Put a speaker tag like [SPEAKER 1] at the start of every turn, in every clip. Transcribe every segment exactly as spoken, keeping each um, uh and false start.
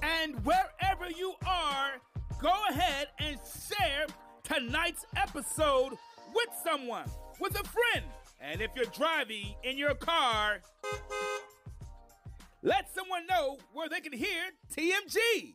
[SPEAKER 1] And wherever you are, go ahead and share tonight's episode with someone, with a friend. And if you're driving in your car, let someone know where they can hear T M G.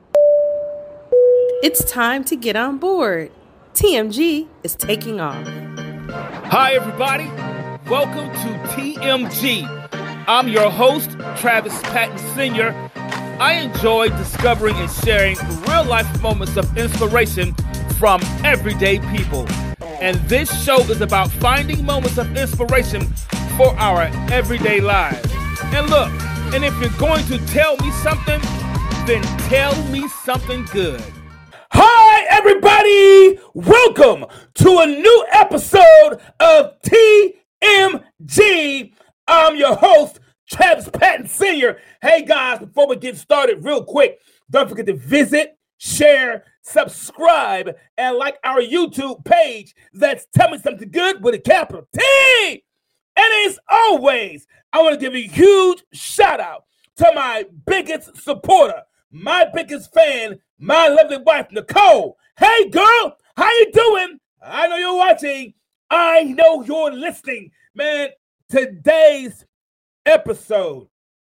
[SPEAKER 2] It's time to get on board. T M G is taking off.
[SPEAKER 1] Hi, everybody. Welcome to T M G. I'm your host, Travis Patton Senior I enjoy discovering and sharing real-life moments of inspiration from everyday people. And this show is about finding moments of inspiration for our everyday lives. And look, and if you're going to tell me something, then tell me something good. Hi, everybody! Welcome to a new episode of T M G. I'm your host, Travis Patton Senior Hey, guys, before we get started real quick, don't forget to visit, share, subscribe, and like our YouTube page. That's Tell Me Something Good with a capital T. And as always, I want to give a huge shout out to my biggest supporter, my biggest fan, my lovely wife, Nicole. Hey, girl, how you doing? I know you're watching. I know you're listening. Man, today's episode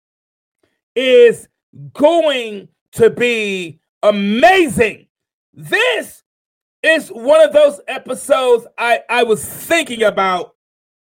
[SPEAKER 1] is going to be amazing. This is one of those episodes I, I was thinking about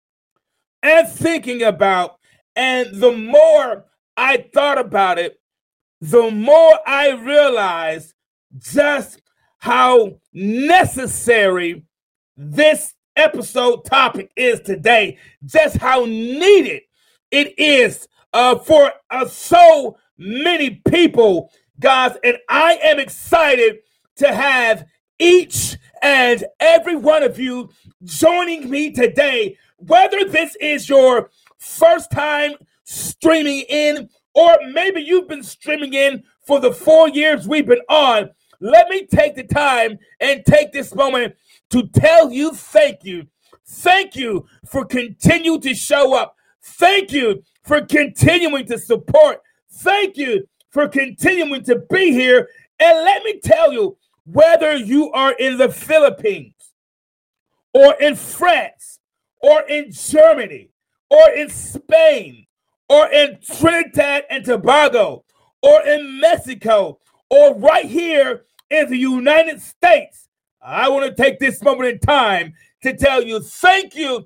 [SPEAKER 1] and thinking about, and the more I thought about it, the more I realized just how necessary this episode topic is today, just how needed it is uh, for uh, so many people, guys. And I am excited to have each and every one of you joining me today, whether this is your first time streaming in, or maybe you've been streaming in for the four years we've been on. Let me take the time and take this moment to tell you thank you. Thank you for continuing to show up. Thank you for continuing to support. Thank you for continuing to be here. And let me tell you, whether you are in the Philippines or in France or in Germany or in Spain or in Trinidad and Tobago or in Mexico or right here in the United States, I want to take this moment in time to tell you thank you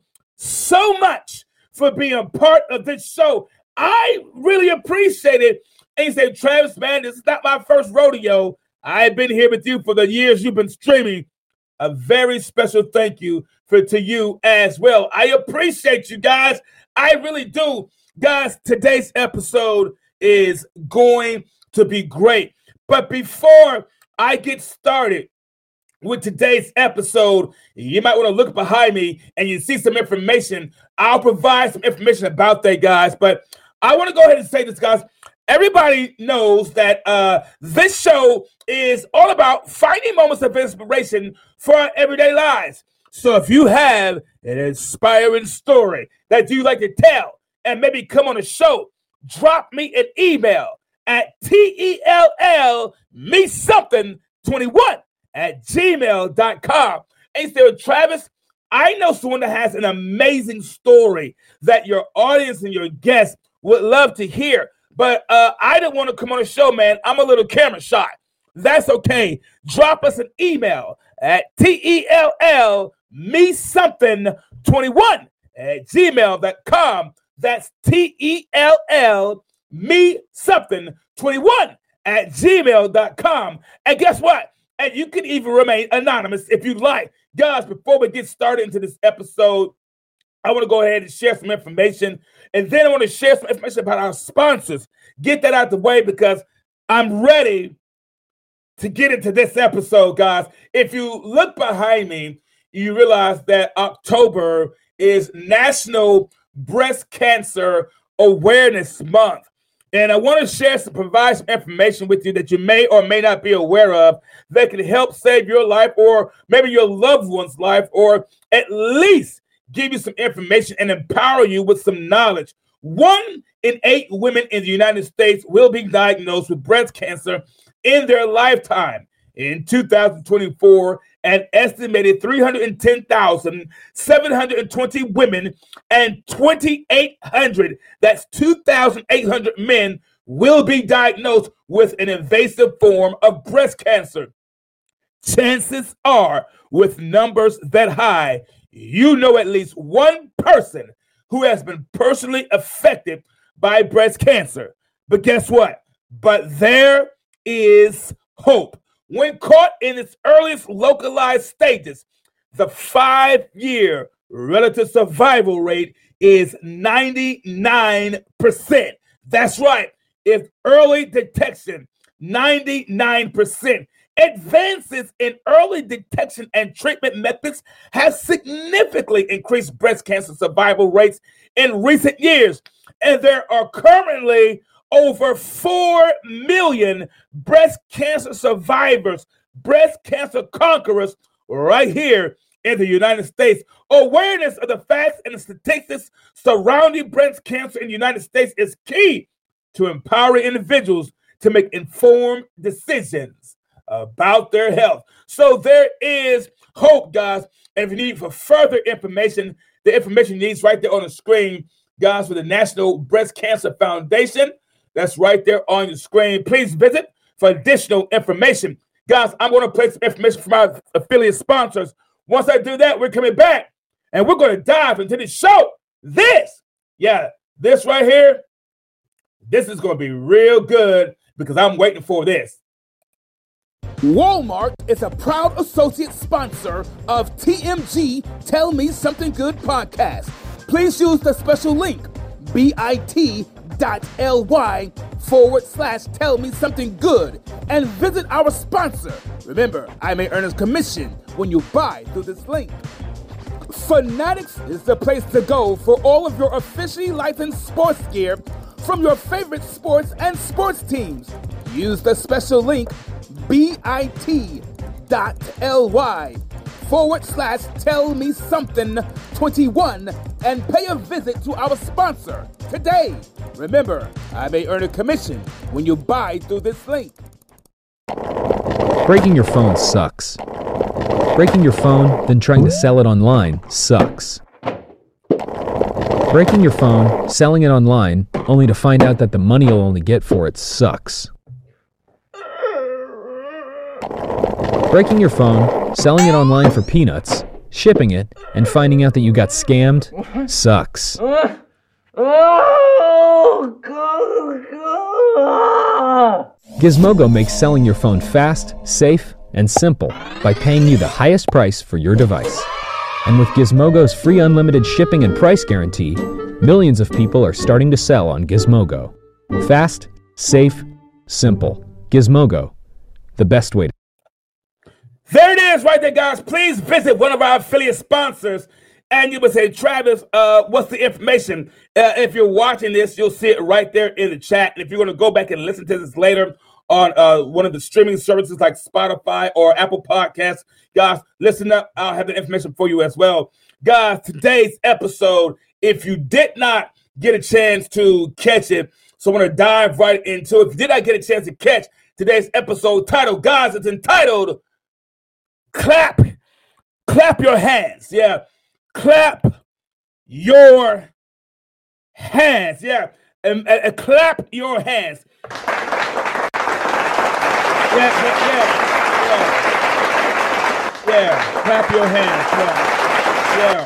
[SPEAKER 1] so much for being a part of this show. I really appreciate it. And you say, Travis, man, this is not my first rodeo. I've been here with you for the years you've been streaming. A very special thank you for to you as well. I appreciate you guys. I really do. Guys, today's episode is going to be great. But before I get started with today's episode, you might want to look behind me and you see some information. I'll provide some information about that, guys. But I want to go ahead and say this, guys. Everybody knows that uh, this show is all about finding moments of inspiration for our everyday lives. So if you have an inspiring story that you like to tell and maybe come on the show, drop me an email at T E L L me something twenty-one at gmail dot com. And you say, well, Travis, I know someone that has an amazing story that your audience and your guests would love to hear. But uh, I didn't want to come on the show, man. I'm a little camera shy. That's okay. Drop us an email at T E L L me something twenty-one at gmail dot com. That's T E L L me something twenty-one at gmail dot com. And guess what? And you can even remain anonymous if you like. Guys, before we get started into this episode, I want to go ahead and share some information. And then I want to share some information about our sponsors. Get that out the way because I'm ready to get into this episode, guys. If you look behind me, you realize that October is National Breast Cancer Awareness Month. And I want to share some, provide some information with you that you may or may not be aware of that can help save your life or maybe your loved one's life, or at least give you some information and empower you with some knowledge. One in eight women in the United States will be diagnosed with breast cancer in their lifetime. In two thousand twenty-four, an estimated three hundred ten thousand seven hundred twenty women and twenty-eight hundred, that's two thousand eight hundred men, will be diagnosed with an invasive form of breast cancer. Chances are, with numbers that high, you know at least one person who has been personally affected by breast cancer. But guess what? But there is hope. When caught in its earliest localized stages, the five-year relative survival rate is ninety-nine percent. That's right. If early detection, ninety-nine percent. Advances in early detection and treatment methods have significantly increased breast cancer survival rates in recent years, and there are currently over four million breast cancer survivors, breast cancer conquerors right here in the United States. Awareness of the facts and the statistics surrounding breast cancer in the United States is key to empowering individuals to make informed decisions about their health. So there is hope, guys. And if you need for further information, the information you need is right there on the screen, guys, for the National Breast Cancer Foundation. That's right there on your screen. Please visit for additional information. Guys, I'm going to play some information from our affiliate sponsors. Once I do that, we're coming back, and we're going to dive into the show. This, yeah, this right here, this is going to be real good because I'm waiting for this. Walmart is a proud associate sponsor of T M G Tell Me Something Good podcast. Please use the special link bit.ly forward slash tell me something good and visit our sponsor. Remember, I may earn a commission when you buy through this link. Fanatics is the place to go for all of your officially licensed sports gear from your favorite sports and sports teams. Use the special link bit.ly forward slash tell me something 21 and pay a visit to our sponsor today. Remember, I may earn a commission when you buy through this link.
[SPEAKER 3] Breaking your phone sucks. Breaking your phone, then trying to sell it online sucks. Breaking your phone, selling it online, only to find out that the money you'll only get for it sucks. Breaking your phone, selling it online for peanuts, shipping it, and finding out that you got scammed sucks. Gizmodo makes selling your phone fast, safe, and simple by paying you the highest price for your device. And with Gizmodo's free unlimited shipping and price guarantee, millions of people are starting to sell on Gizmodo. Fast, safe, simple. Gizmodo, the best way to.
[SPEAKER 1] There it is right there, guys. Please visit one of our affiliate sponsors. And you would say, Travis, uh, what's the information? Uh, if you're watching this, you'll see it right there in the chat. And if you're going to go back and listen to this later on uh, one of the streaming services like Spotify or Apple Podcasts, guys, listen up. I'll have the information for you as well. Guys, today's episode, if you did not get a chance to catch it, so I want to dive right into it. If you did not get a chance to catch today's episode title, guys, it's entitled Clap, Clap Your Hands. Yeah. Clap your hands. Yeah. And, and, and clap your hands. Yeah, yeah, yeah. Yeah. Clap your hands. Yeah. Yeah.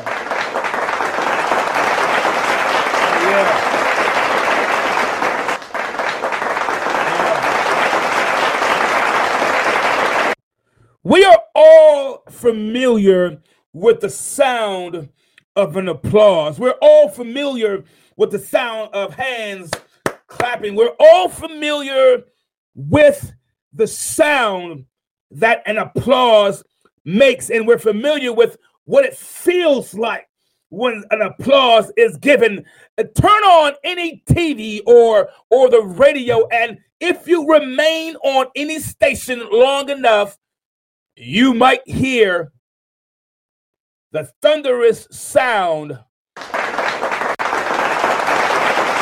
[SPEAKER 1] Yeah. Yeah. We are all familiar with the sound of an applause. We're all familiar with the sound of hands clapping. We're all familiar with the sound that an applause makes, and we're familiar with what it feels like when an applause is given. Turn on any T V or or the radio, and if you remain on any station long enough, you might hear the thunderous sound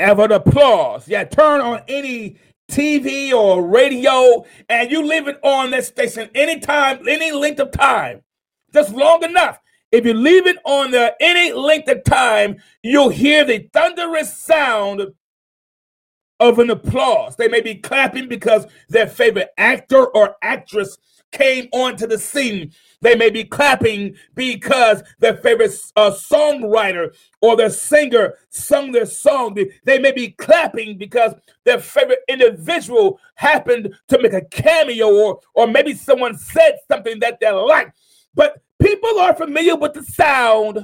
[SPEAKER 1] of an applause. Yeah, turn on any T V or radio and you leave it on that station anytime, any length of time, just long enough. If you leave it on there any length of time, you'll hear the thunderous sound of an applause. They may be clapping because their favorite actor or actress came onto the scene. They may be clapping because their favorite uh, songwriter or their singer sung their song. They, they may be clapping because their favorite individual happened to make a cameo, or, or maybe someone said something that they like. But people are familiar with the sound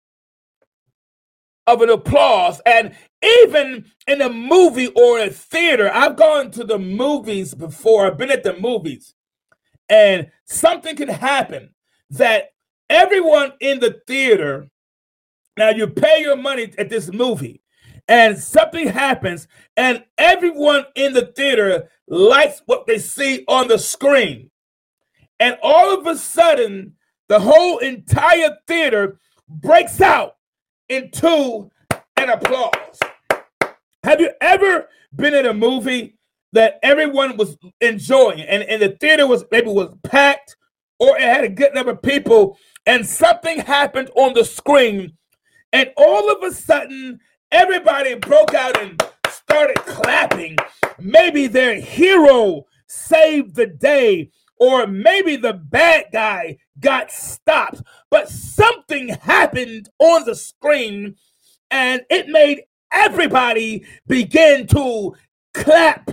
[SPEAKER 1] of an applause. And even in a movie or a theater, I've gone to the movies before. I've been at the movies. And something can happen that everyone in the theater, now you pay your money at this movie, and something happens, and everyone in the theater likes what they see on the screen. And all of a sudden, the whole entire theater breaks out into an applause. Have you ever been in a movie that everyone was enjoying, and, and the theater was maybe was packed, or it had a good number of people, and something happened on the screen, and all of a sudden, everybody broke out and started clapping? Maybe their hero saved the day, or maybe the bad guy got stopped, but something happened on the screen, and it made everybody begin to clap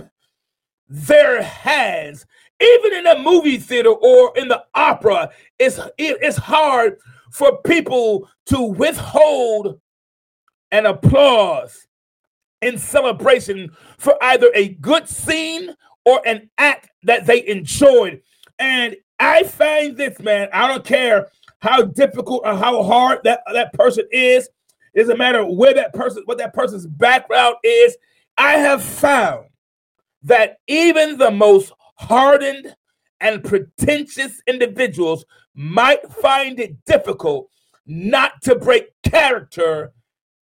[SPEAKER 1] their hands. Even in a movie theater or in the opera, it's, it's hard for people to withhold an applause in celebration for either a good scene or an act that they enjoyed. And I find this, man, I don't care how difficult or how hard that, that person is. It doesn't matter where that person, what that person's background is. I have found that even the most hardened and pretentious individuals might find it difficult not to break character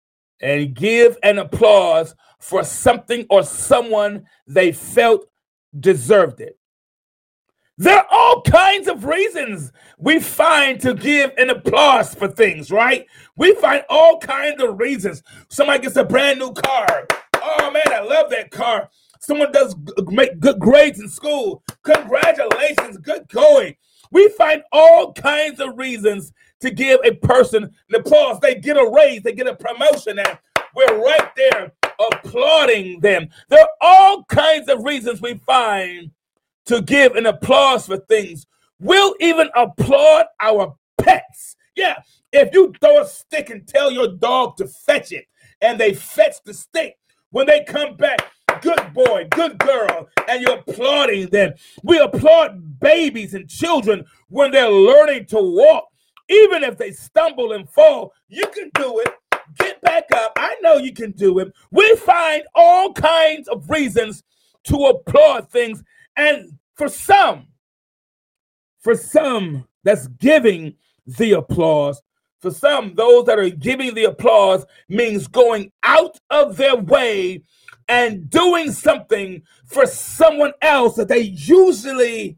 [SPEAKER 1] and give an applause for something or someone they felt deserved it. There are all kinds of reasons we find to give an applause for things, right? We find all kinds of reasons. Somebody gets a brand new car. Oh man, I love that car. Someone does make good grades in school. Congratulations, good going. We find all kinds of reasons to give a person an applause. They get a raise, they get a promotion, and we're right there applauding them. There are all kinds of reasons we find to give an applause for things. We'll even applaud our pets. Yeah, if you throw a stick and tell your dog to fetch it, and they fetch the stick, when they come back, good boy, good girl, and you're applauding them. We applaud babies and children when they're learning to walk. Even if they stumble and fall, you can do it. Get back up. I know you can do it. We find all kinds of reasons to applaud things. And for some, for some that's giving the applause, for some, those that are giving the applause means going out of their way and doing something for someone else that they usually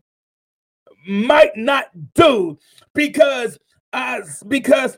[SPEAKER 1] might not do, because uh, because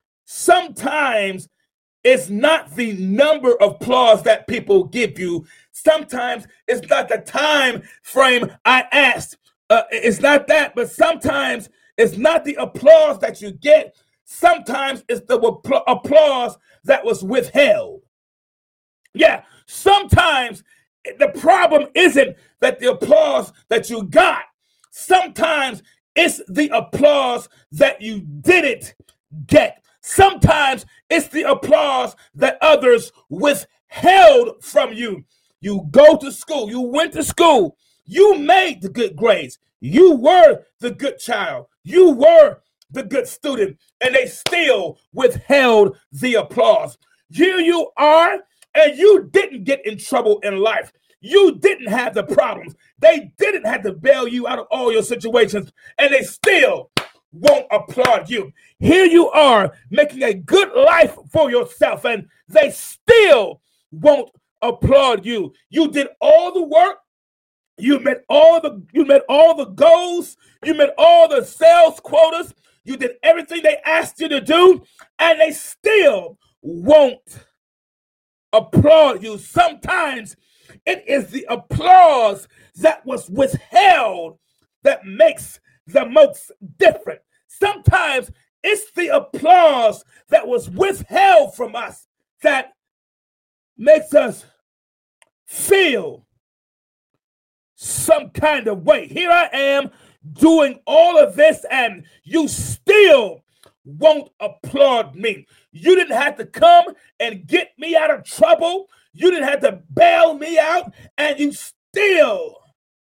[SPEAKER 1] sometimes it's not the number of applause that people give you. Sometimes it's not the time frame I asked. Uh, it's not that, but sometimes it's not the applause that you get. Sometimes it's the appl- applause that was withheld. Yeah, sometimes the problem isn't that the applause that you got. Sometimes it's the applause that you didn't get. Sometimes it's the applause that others withheld from you. You go to school, you went to school, you made the good grades, you were the good child, you were the good student, and they still withheld the applause. Here you are, and you didn't get in trouble in life. You didn't have the problems. They didn't have to bail you out of all your situations, and they still won't applaud you. Here you are making a good life for yourself, and they still won't applaud you. You did all the work. You met all the you met all the goals. You met all the sales quotas. You did everything they asked you to do, and they still won't applaud you. Sometimes it is the applause that was withheld that makes the most difference. Sometimes it's the applause that was withheld from us that makes us feel some kind of way. Here I am doing all of this, and you still won't applaud me. You didn't have to come and get me out of trouble. You didn't have to bail me out, and you still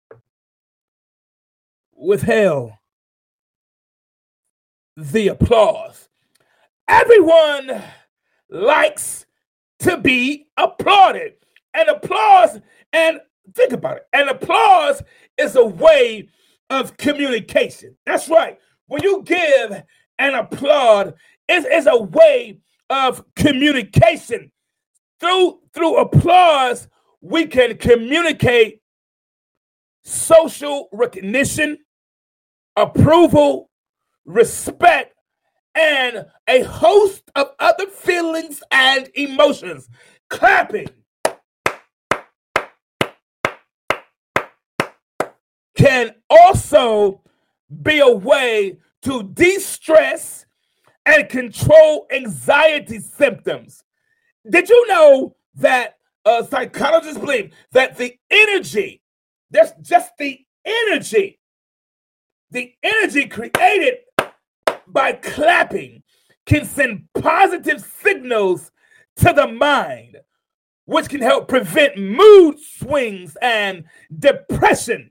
[SPEAKER 1] withheld the applause. Everyone likes to be applauded. And applause, and think about it, and applause is a way of communication. That's right. When you give and applaud, it is a way of communication. Through, through applause, we can communicate social recognition, approval, respect, and a host of other feelings and emotions. Clapping can also be a way to de-stress and control anxiety symptoms. Did you know that uh, psychologists believe that the energy, that's just the energy, the energy created by clapping can send positive signals to the mind, which can help prevent mood swings and depression.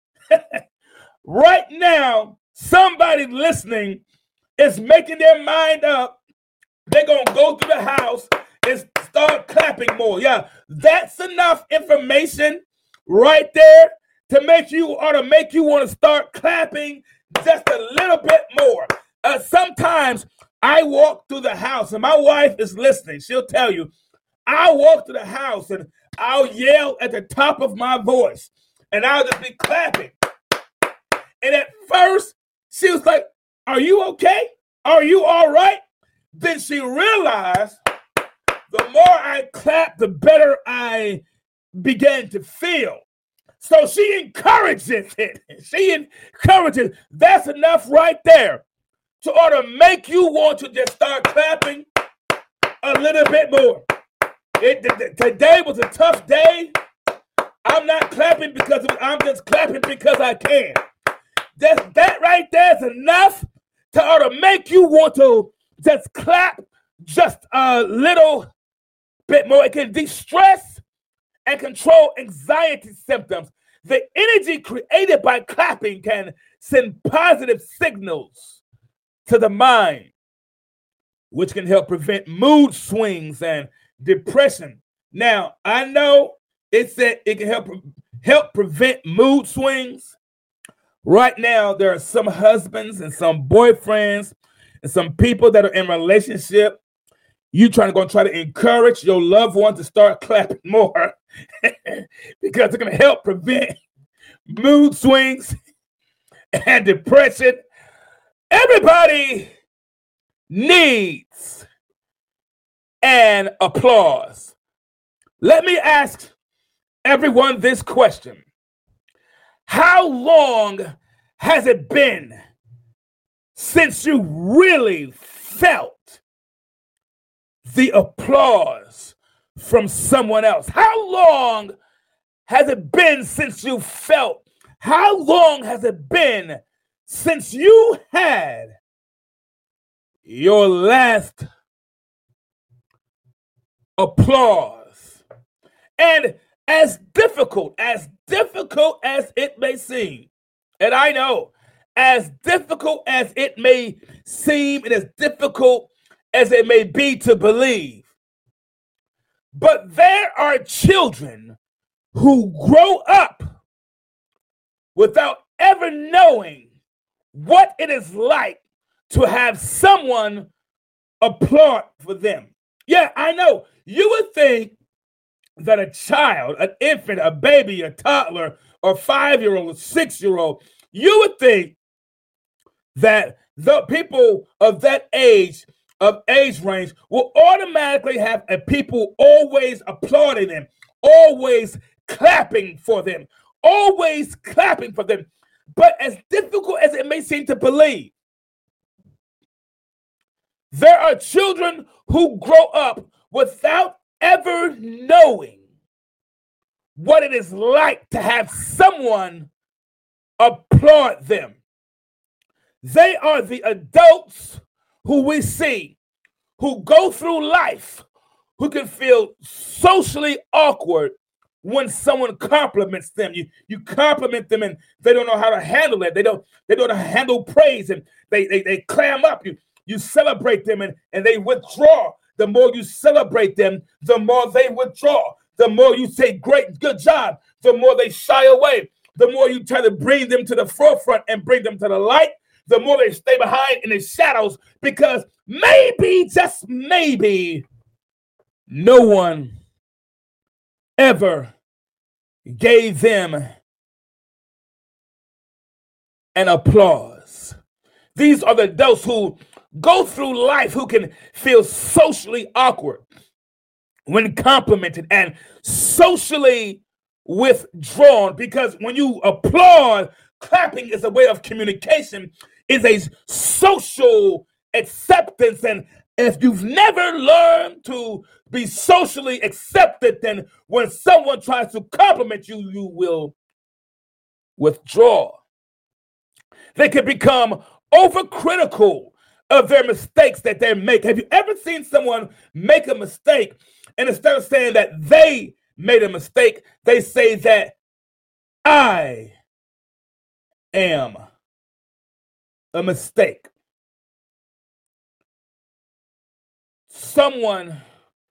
[SPEAKER 1] Right now, somebody listening is making their mind up. They're going to go through the house and start clapping more. Yeah, that's enough information right there to make you or to make you want to start clapping just a little bit more. Uh, sometimes I walk through the house, and my wife is listening. She'll tell you, I'll walk through the house and I'll yell at the top of my voice, and I'll just be clapping. And at first, she was like, "Are you okay? Are you all right?" Then she realized the more I clapped, the better I began to feel. So she encourages it. She encourages. That's enough right there to ought to make you want to just start clapping a little bit more. It, th- today was a tough day. I'm not clapping because of, I'm just clapping because I can. That, that right there is enough to ought to make you want to just clap just a little bit more. It can de-stress and control anxiety symptoms. The energy created by clapping can send positive signals to the mind, which can help prevent mood swings and depression. Now, I know it said it can help help prevent mood swings. Right now, there are some husbands and some boyfriends and some people that are in relationship. You trying to go and try to encourage your loved one to start clapping more because it's going to help prevent mood swings and depression. Everybody needs an applause. Let me ask everyone this question. How long has it been since you really felt the applause from someone else? How long has it been since you felt? How long has it been since you had your last applause? And as difficult, as difficult as it may seem, and I know, as difficult as it may seem and as difficult as it may be to believe, but there are children who grow up without ever knowing what it is like to have someone applaud for them. Yeah, I know. You would think that a child, an infant, a baby, a toddler, or five-year-old, a six-year-old, you would think that the people of that age, of age range, will automatically have a people always applauding them, always clapping for them, always clapping for them. But as difficult as it may seem to believe, there are children who grow up without ever knowing what it is like to have someone applaud them. They are the adults who we see who go through life who can feel socially awkward when someone compliments them. You you compliment them and they don't know how to handle it. They don't they don't know how to handle praise, and they they, they clam up. You you celebrate them and, and they withdraw. The more you celebrate them, the more they withdraw. The more you say great, good job, the more they shy away. The more you try to bring them to the forefront and bring them to the light, the more they stay behind in the shadows, because maybe, just maybe, no one ever gave them an applause. These are the adults who go through life who can feel socially awkward when complimented and socially withdrawn, because when you applaud, clapping is a way of communication, is a social acceptance. And if you've never learned to be socially accepted, then when someone tries to compliment you, you will withdraw. They can become overcritical of their mistakes that they make. Have you ever seen someone make a mistake, and instead of saying that they made a mistake, they say that I am a mistake? Someone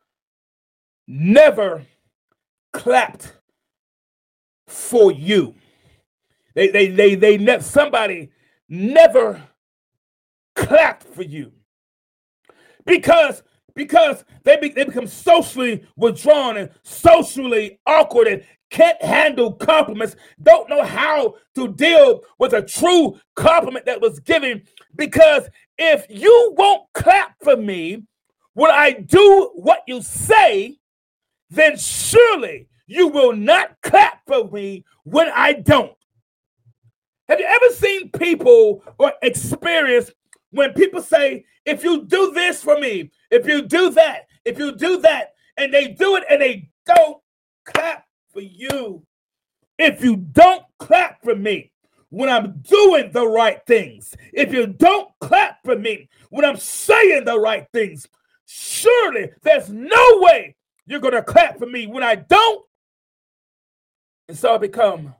[SPEAKER 1] never clapped for you. They, they, they, they, ne- somebody never clapped for you because because they, be, they become socially withdrawn and socially awkward and can't handle compliments, don't know how to deal with a true compliment that was given. Because if you won't clap for me when I do what you say, then surely you will not clap for me when I don't. Have you ever seen people or experience when people say, if you do this for me, if you do that, if you do that, and they do it and they don't clap for you? If you don't clap for me when I'm doing the right things, if you don't clap for me when I'm saying the right things, surely there's no way you're going to clap for me when I don't. And so I become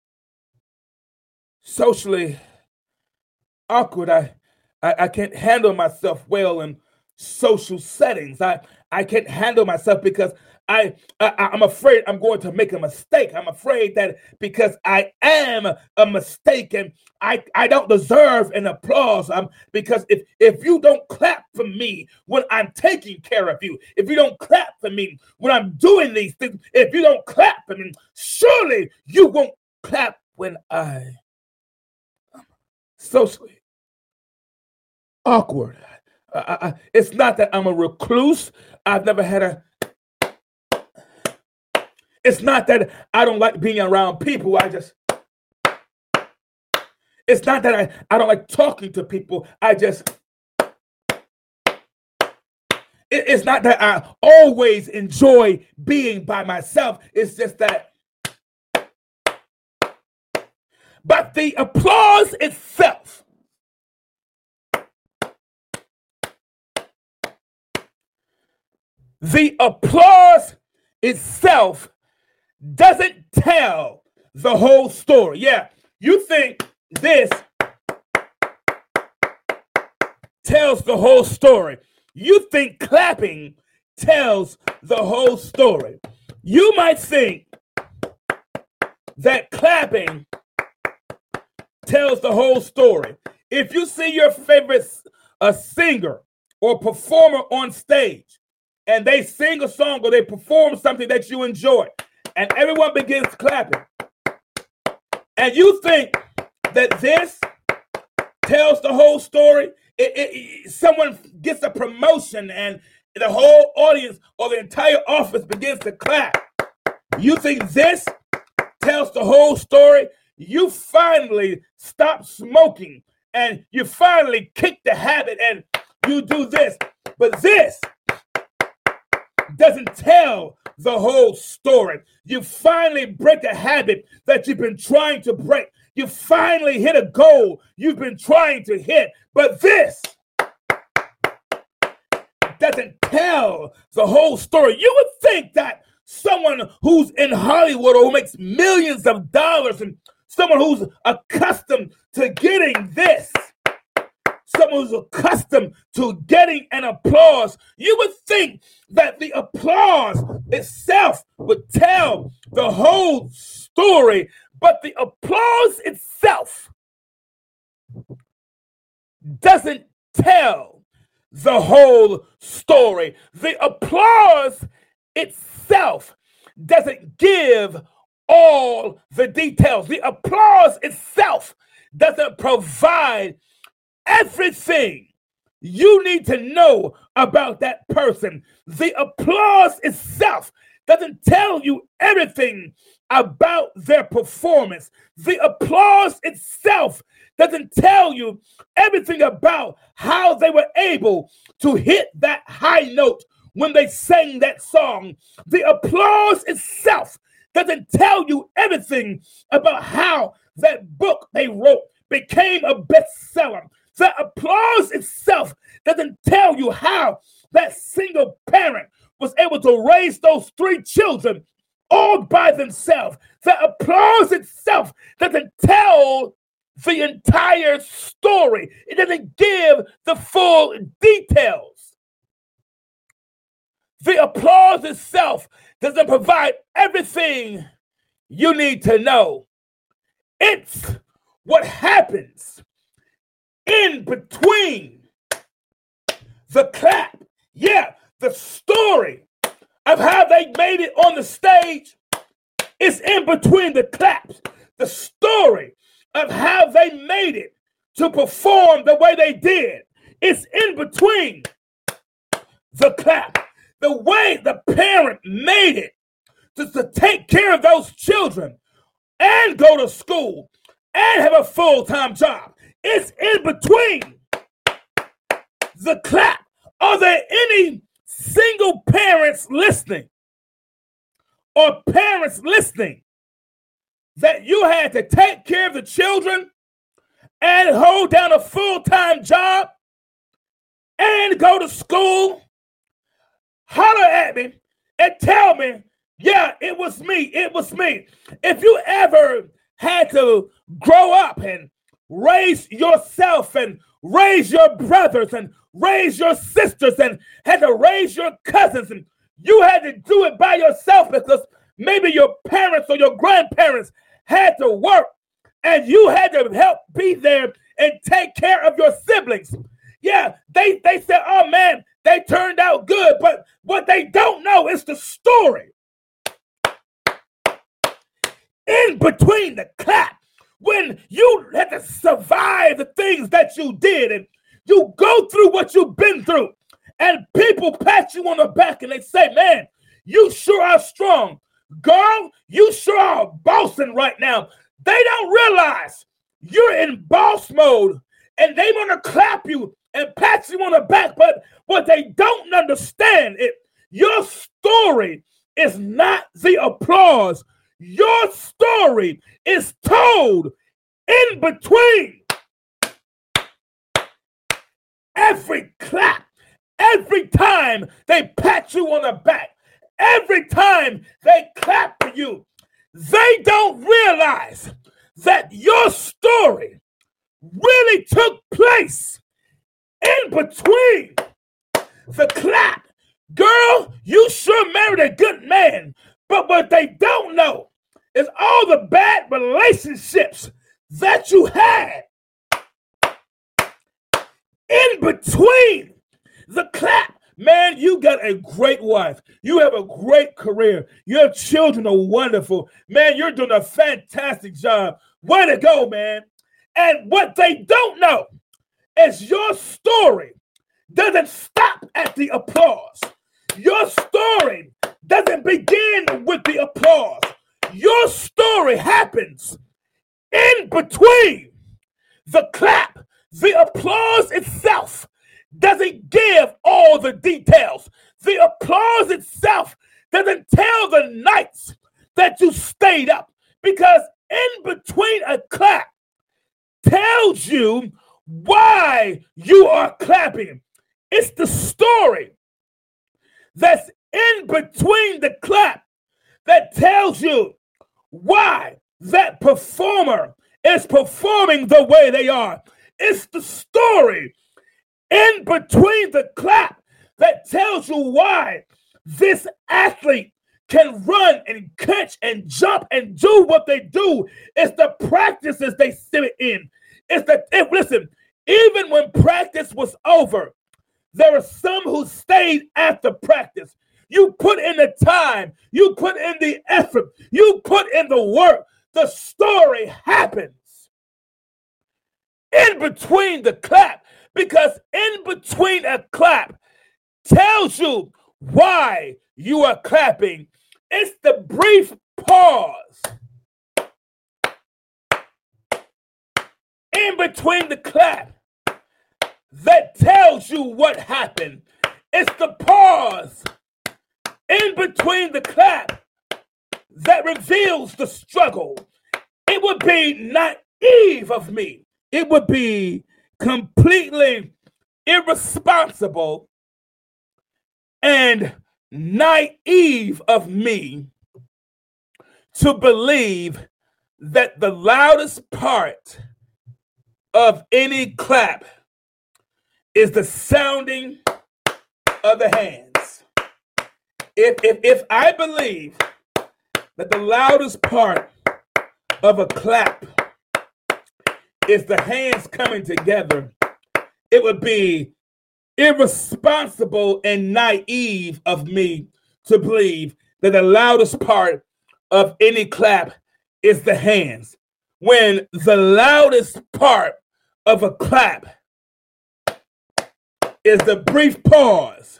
[SPEAKER 1] socially awkward. I, I, I can't handle myself well in social settings. I, I can't handle myself because I, I, I'm afraid I'm going to make a mistake. I'm afraid that because I am a mistake and I, I don't deserve an applause. Um, because if, if you don't clap for me when I'm taking care of you, if you don't clap for me when I'm doing these things, if you don't clap for me, surely you won't clap when I am socially awkward. I, I, it's not that I'm a recluse. I've never had a It's not that I don't like being around people. I just, it's not that I, I don't like talking to people. I just, it, it's not that I always enjoy being by myself. It's just that, but the applause itself, the applause itself doesn't tell the whole story. Yeah, you think this tells the whole story. You think clapping tells the whole story. You might think that clapping tells the whole story. If you see your favorite uh, singer or performer on stage and they sing a song or they perform something that you enjoy, and everyone begins clapping, and you think that this tells the whole story. It, it, it, someone gets a promotion and the whole audience or the entire office begins to clap. You think this tells the whole story? You finally stop smoking and you finally kick the habit and you do this. But this doesn't tell the whole story. You finally break a habit that you've been trying to break. You finally hit a goal you've been trying to hit. But this doesn't tell the whole story. You would think that someone who's in Hollywood or who makes millions of dollars and someone who's accustomed to getting this, someone who's accustomed to getting an applause, you would think that the applause itself would tell the whole story, but the applause itself doesn't tell the whole story. The applause itself doesn't give all the details. The applause itself doesn't provide everything you need to know about that person. The applause itself doesn't tell you everything about their performance. The applause itself doesn't tell you everything about how they were able to hit that high note when they sang that song. The applause itself doesn't tell you everything about how that book they wrote became a bestseller. The applause itself doesn't tell you how that single parent was able to raise those three children all by themselves. The applause itself doesn't tell the entire story. It doesn't give the full details. The applause itself doesn't provide everything you need to know. It's what happens in between the clap. Yeah, the story of how they made it on the stage is in between the claps. The story of how they made it to perform the way they did is in between the clap. The way the parent made it to, to take care of those children and go to school and have a full-time job. It's in between the clap. Are there any single parents listening or parents listening that you had to take care of the children and hold down a full-time job and go to school? Holler at me and tell me, yeah, it was me. It was me. If you ever had to grow up and raise yourself and raise your brothers and raise your sisters and had to raise your cousins and you had to do it by yourself because maybe your parents or your grandparents had to work and you had to help be there and take care of your siblings. Yeah, they, they said, oh man, they turned out good, but what they don't know is the story in between the clap. When you had to survive the things that you did and you go through what you've been through and people pat you on the back and they say, man, you sure are strong. Girl, you sure are bossing right now. They don't realize you're in boss mode and they want to clap you and pat you on the back, but what they don't understand is your story is not the applause. Your story is told in between every clap, every time they pat you on the back, every time they clap for you. They don't realize that your story really took place in between the clap. Girl, you sure married a good man, but what they don't know is all the bad relationships that you had in between the clap, Man, you got a great wife. You have a great career. Your children are wonderful. Man, you're doing a fantastic job. Way to go, man. And what they don't know is your story doesn't stop at the applause. Your story doesn't begin with the applause. Your story happens in between the clap. The applause itself doesn't give all the details. The applause itself doesn't tell the nights that you stayed up, because in between a clap tells you why you are clapping. It's the story that's in between the clap that tells you why that performer is performing the way they are. It's the story in between the clap that tells you why this athlete can run and catch and jump and do what they do. It's the practices they sit in. It's the, it, listen, even when practice was over, there were some who stayed after practice. You put in the time, you put in the effort, you put in the work. The story happens in between the clap, because in between a clap tells you why you are clapping. It's the brief pause in between the clap that tells you what happened. It's the pause in between the clap that reveals the struggle. It would be naive of me. It would be completely irresponsible and naive of me to believe that the loudest part of any clap is the sounding of the hands. If, if, if I believe that the loudest part of a clap is the hands coming together, it would be irresponsible and naive of me to believe that the loudest part of any clap is the hands, when the loudest part of a clap is the brief pause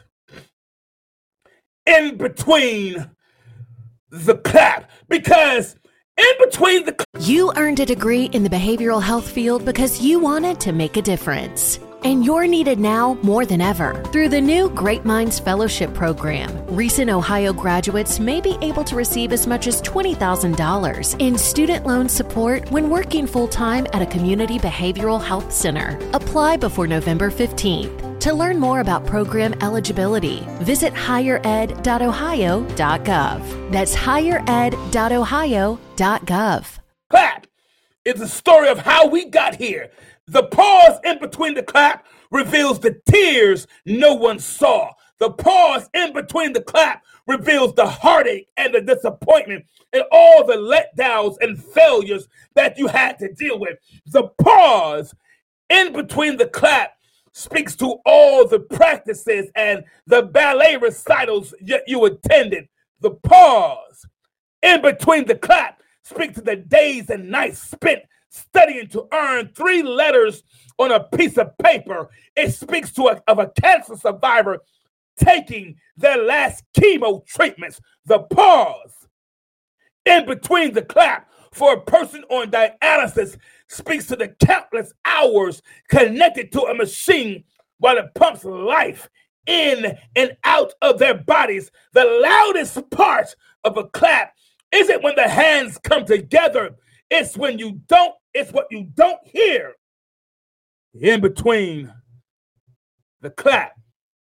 [SPEAKER 1] in between the clap. Because in between the
[SPEAKER 4] You earned a degree in the behavioral health field because you wanted to make a difference. And you're needed now more than ever. Through the new Great Minds Fellowship Program, recent Ohio graduates may be able to receive as much as twenty thousand dollars in student loan support when working full-time at a community behavioral health center. Apply before November fifteenth. To learn more about program eligibility, visit higher ed dot ohio dot gov. That's higher ed dot ohio dot gov.
[SPEAKER 1] clap is the story of how we got here. The pause in between the clap reveals the tears no one saw. The pause in between the clap reveals the heartache and the disappointment and all the letdowns and failures that you had to deal with. The pause in between the clap speaks to all the practices and the ballet recitals that you attended. The pause in between the clap speaks to the days and nights spent studying to earn three letters on a piece of paper. It speaks to a, of a cancer survivor taking their last chemo treatments. The pause in between the clap for a person on dialysis speaks to the countless hours connected to a machine while it pumps life in and out of their bodies. The loudest part of a clap isn't when the hands come together. It's when you don't, it's what you don't hear in between the clap.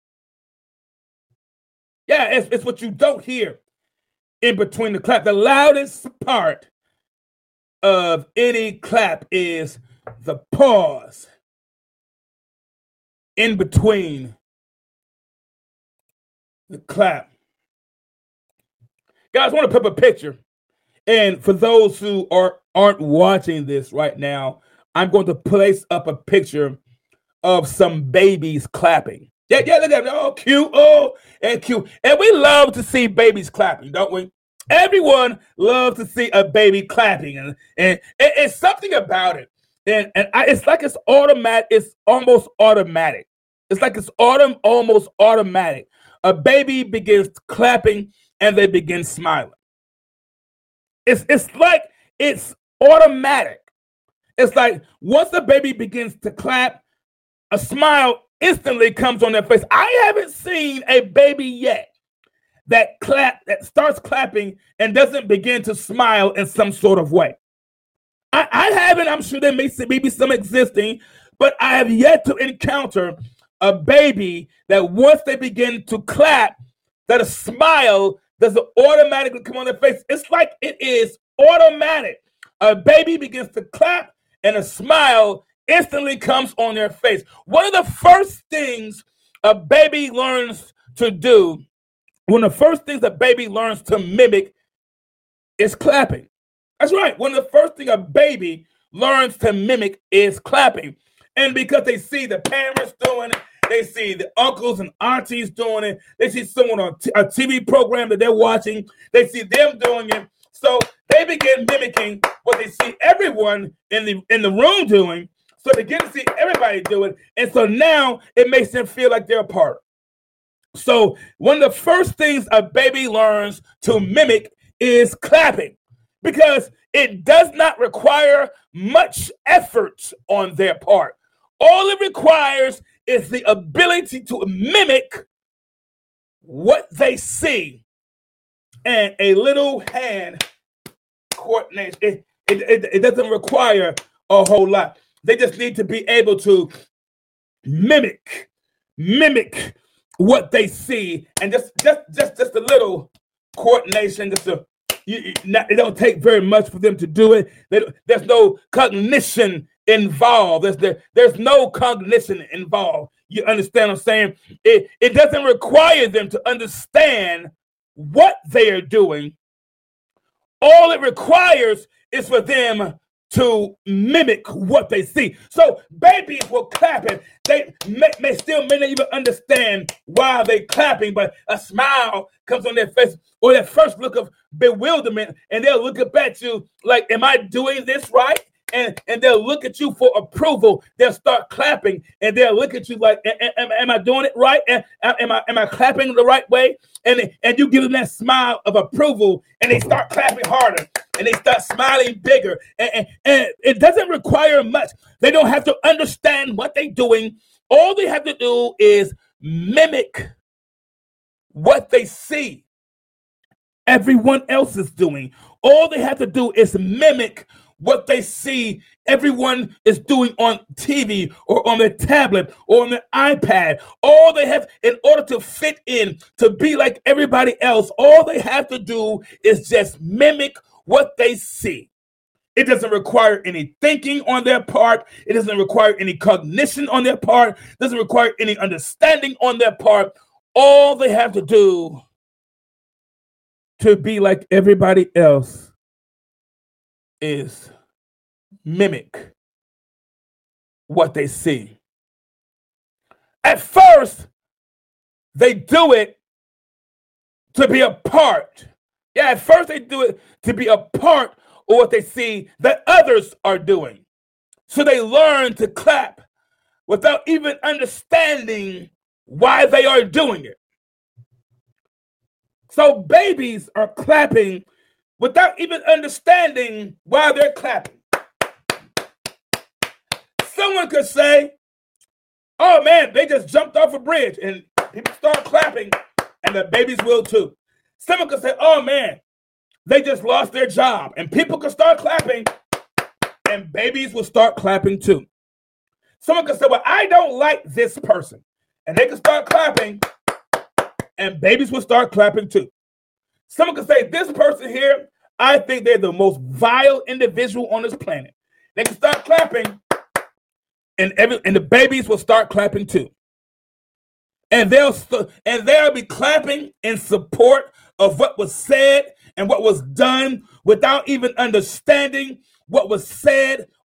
[SPEAKER 1] Yeah, it's, it's what you don't hear in between the clap. The loudest part of any clap is the pause in between the clap. Guys, I want to put up a picture. And for those who are, aren't watching this right now, I'm going to place up a picture of some babies clapping. Yeah, yeah, look at me. Oh, cute. Oh, and cute. And we love to see babies clapping, don't we? Everyone loves to see a baby clapping. And, and, and it's something about it. And, and I, it's like it's automatic. It's almost automatic. It's like it's autumn, almost automatic. A baby begins clapping and they begin smiling. It's, it's like it's automatic. It's like once the baby begins to clap, a smile instantly comes on their face. I haven't seen a baby yet that clap that starts clapping and doesn't begin to smile in some sort of way. I, I haven't. I'm sure there may maybe some existing, but I have yet to encounter a baby that once they begin to clap, that a smile doesn't automatically come on their face. It's like it is automatic. A baby begins to clap and a smile instantly comes on their face. One of the first things a baby learns to do, one of the first things a baby learns to mimic is clapping. That's right. One of the first things a baby learns to mimic is clapping. And because they see the parents doing it, they see the uncles and aunties doing it, they see someone on t- a T V program that they're watching, they see them doing it. So they begin mimicking what they see everyone in the in the room doing. So they get to see everybody do it. And so now it makes them feel like they're a part. So one of the first things a baby learns to mimic is clapping, because it does not require much effort on their part. All it requires is the ability to mimic what they see and a little hand coordination. It, it, it, it doesn't require a whole lot. They just need to be able to mimic, mimic what they see, and just, just, just, just a little coordination. Just a, you, you, not, it don't take very much for them to do it. They, there's no cognition involved. There's there, there's no cognition involved. You understand what I'm saying? It it doesn't require them to understand what they are doing. All it requires is for them to mimic what they see. So babies will clap and they may, may still may not even understand why they're clapping, but a smile comes on their face or that first look of bewilderment, and they'll look up at you like, am I doing this right? And, and they'll look at you for approval. They'll start clapping, and they'll look at you like, am, am I doing it right? Am, am I am I clapping the right way? And, and you give them that smile of approval, and they start clapping harder, and they start smiling bigger. And, and, and it doesn't require much. They don't have to understand what they're doing. All they have to do is mimic what they see everyone else is doing. All they have to do is mimic what they see everyone is doing on T V or on their tablet or on their iPad. All they have, in order to fit in, to be like everybody else, all they have to do is just mimic what they see. It doesn't require any thinking on their part. It doesn't require any cognition on their part. It doesn't require any understanding on their part. All they have to do to be like everybody else is mimic what they see. At first, they do it to be a part. Yeah, at first they do it to be a part of what they see that others are doing. So they learn to clap without even understanding why they are doing it. So babies are clapping without even understanding why they're clapping. Someone could say, oh man, they just jumped off a bridge, and people start clapping, and the babies will too. Someone could say, oh man, they just lost their job, and people could start clapping, and babies will start clapping too. Someone could say, well, I don't like this person, and they could start clapping, and babies will start clapping too. Someone could say, this person here, I think they're the most vile individual on this planet. They can start clapping, and every and the babies will start clapping too. And they'll st- and they'll be clapping in support of what was said and what was done without even understanding what was said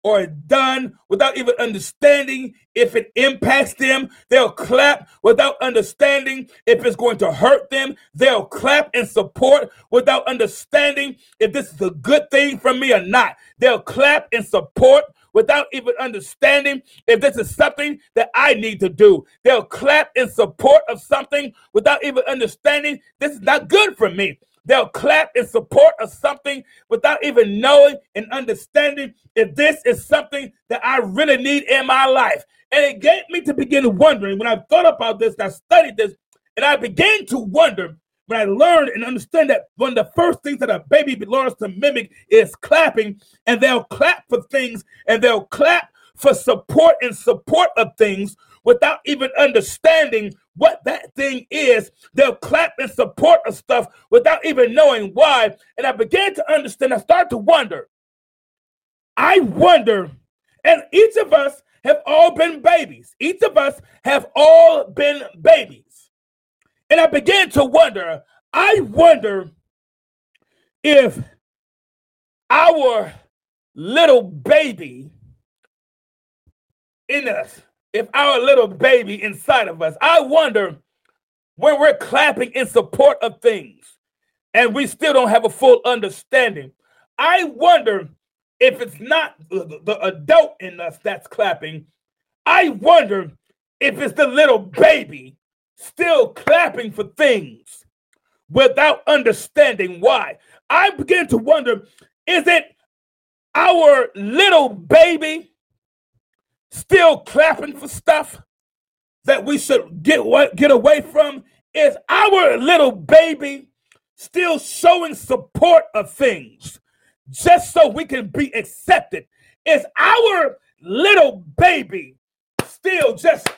[SPEAKER 1] or done without even understanding if it impacts them. They'll clap without understanding if it's going to hurt them. They'll clap in support without understanding if this is a good thing for me or not. They'll clap in support without even understanding if this is something that I need to do. They'll clap in support of something without even understanding this is not good for me. They'll clap in support of something without even knowing and understanding if this is something that I really need in my life. And it gave me to begin wondering when I thought about this, and I studied this, and I began to wonder when I learned and understand that one of the first things that a baby learns to mimic is clapping, and they'll clap for things, and they'll clap for support and support of things without even understanding what that thing is. They'll clap in support of stuff without even knowing why. And I began to understand, I started to wonder. I wonder, and each of us have all been babies. Each of us have all been babies. And I began to wonder, I wonder if our little baby in us, if our little baby inside of us, I wonder when we're clapping in support of things and we still don't have a full understanding. I wonder if it's not the, the adult in us that's clapping. I wonder if it's the little baby still clapping for things without understanding why. I begin to wonder, is it our little baby still clapping for stuff that we should get get away from? Is our little baby still showing support of things just so we can be accepted? Is our little baby still just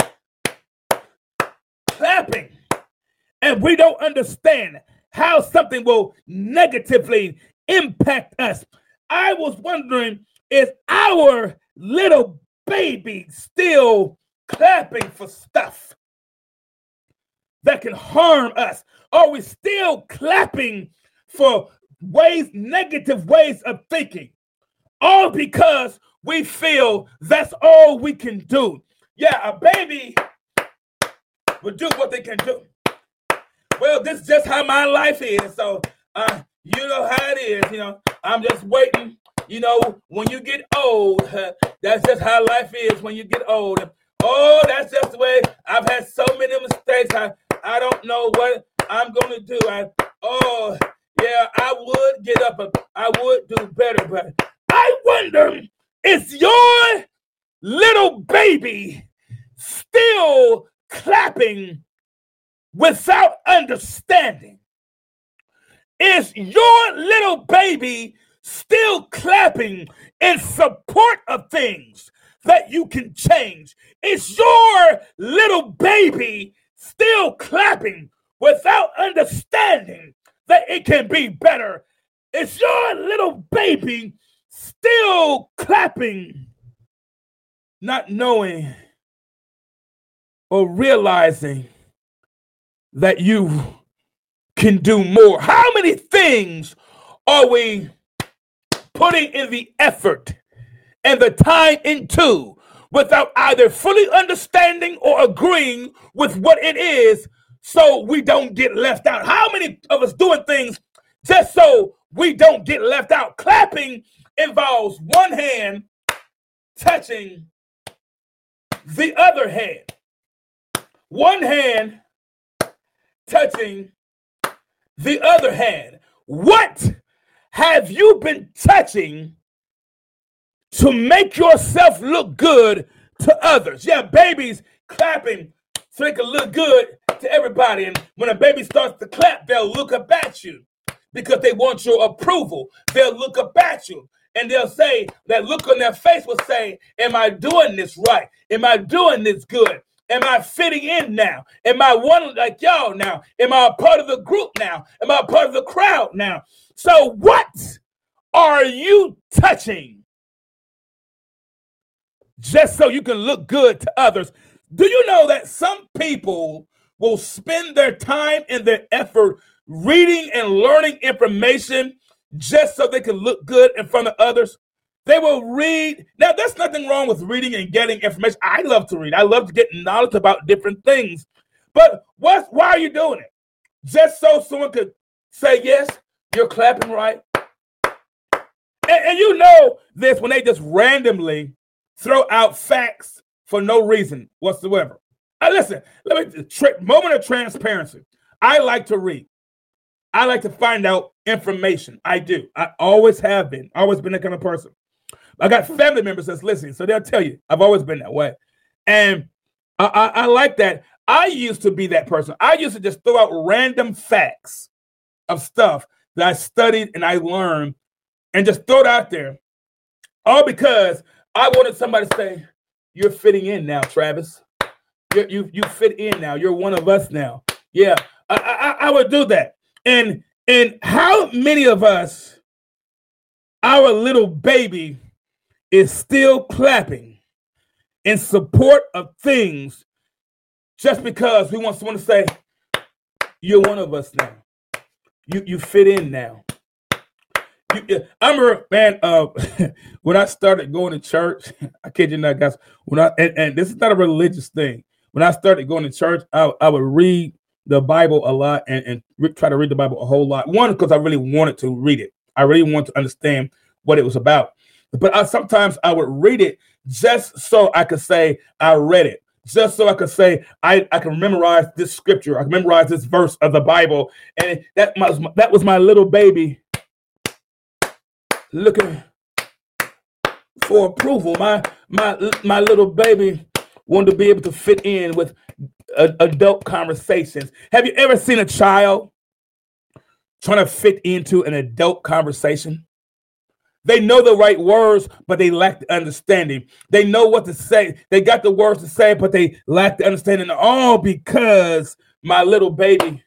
[SPEAKER 1] clapping and we don't understand how something will negatively impact us? I was wondering, is our little baby still clapping for stuff that can harm us? Are we still clapping for ways, negative ways of thinking? All because we feel that's all we can do. Yeah, a baby will do what they can do. Well, this is just how my life is. So, uh, you know how it is. You know, I'm just waiting. You know, when you get old, uh, that's just how life is when you get old. Oh, that's just the way. I've had so many mistakes. I, I don't know what I'm going to do. I, oh, yeah, I would get up. And I would do better. But I wonder, is your little baby still clapping without understanding? Is your little baby still clapping in support of things that you can change? Is your little baby still clapping without understanding that it can be better? Is your little baby still clapping, not knowing or realizing that you can do more? How many things are we putting in the effort and the time into without either fully understanding or agreeing with what it is so we don't get left out? How many of us doing things just so we don't get left out? Clapping involves one hand touching the other hand. One hand touching the other hand. What have you been touching to make yourself look good to others? Yeah, babies clapping so they can look good to everybody. And when a baby starts to clap, they'll look up at you because they want your approval. They'll look up at you and they'll say, that look on their face will say, am I doing this right? Am I doing this good? Am I fitting in now? Am I one like y'all now? Am I a part of the group now? Am I a part of the crowd now? So what are you touching just so you can look good to others? Do you know that some people will spend their time and their effort reading and learning information just so they can look good in front of others? They will read. Now, there's nothing wrong with reading and getting information. I love to read. I love to get knowledge about different things. But what, why are you doing it? Just so someone could say, yes, you're clapping right. And, and you know this when they just randomly throw out facts for no reason whatsoever. Now, listen, let me, tri- moment of transparency. I like to read. I like to find out information. I do. I always have been. Always been that kind of person. I got family members that's listening, so they'll tell you I've always been that way. And I, I, I like that. I used to be that person. I used to just throw out random facts of stuff that I studied and I learned and just throw it out there. All because I wanted somebody to say, you're fitting in now, Travis. You're, you you fit in now. You're one of us now. Yeah, I, I, I would do that. And, and how many of us, our little baby is still clapping in support of things just because we want someone to say, you're one of us now. You you fit in now. You, I remember, man, uh, when I started going to church, I kid you not, guys, when I, and, and this is not a religious thing. When I started going to church, I, I would read the Bible a lot and, and re- try to read the Bible a whole lot. One, because I really wanted to read it. I really wanted to understand what it was about. But I, sometimes I would read it just so I could say I read it, just so I could say I, I can memorize this scripture, I can memorize this verse of the Bible, and that was my, that was my little baby looking for approval. My my my little baby wanted to be able to fit in with uh, adult conversations. Have you ever seen a child trying to fit into an adult conversation? They know the right words, but they lack the understanding. They know what to say. They got the words to say, but they lack the understanding. All because my little baby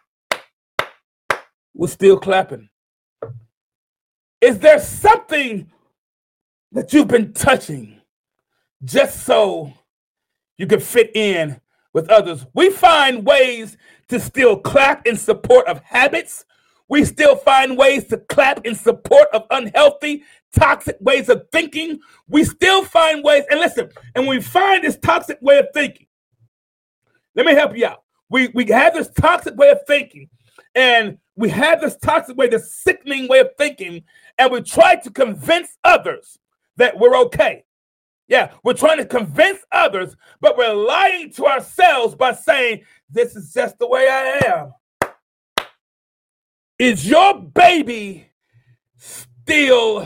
[SPEAKER 1] was still clapping. Is there something that you've been touching just so you can fit in with others? We find ways to still clap in support of habits. We still find ways to clap in support of unhealthy, toxic ways of thinking. We still find ways, and listen, and when we find this toxic way of thinking, let me help you out. We, we have this toxic way of thinking, and we have this toxic way, this sickening way of thinking, and we try to convince others that we're okay. Yeah, we're trying to convince others, but we're lying to ourselves by saying, this is just the way I am. Is your baby still